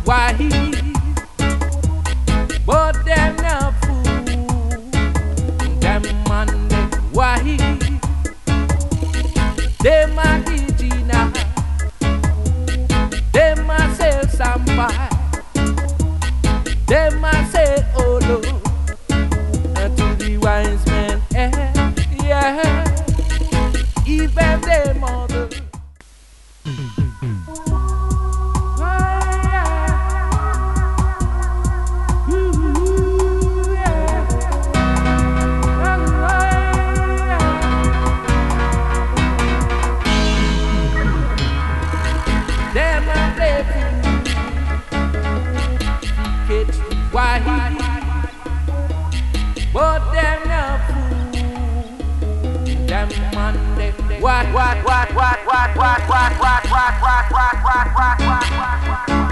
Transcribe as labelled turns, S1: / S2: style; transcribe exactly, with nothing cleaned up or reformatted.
S1: why he, but them no fool. Them man them why he, them a Gina, them a sell sampai, them a say oh no, and to the wise men, eh, yeah, even them mother. Why he, but them no fool. Them man them what what what what what what what what what what what what what what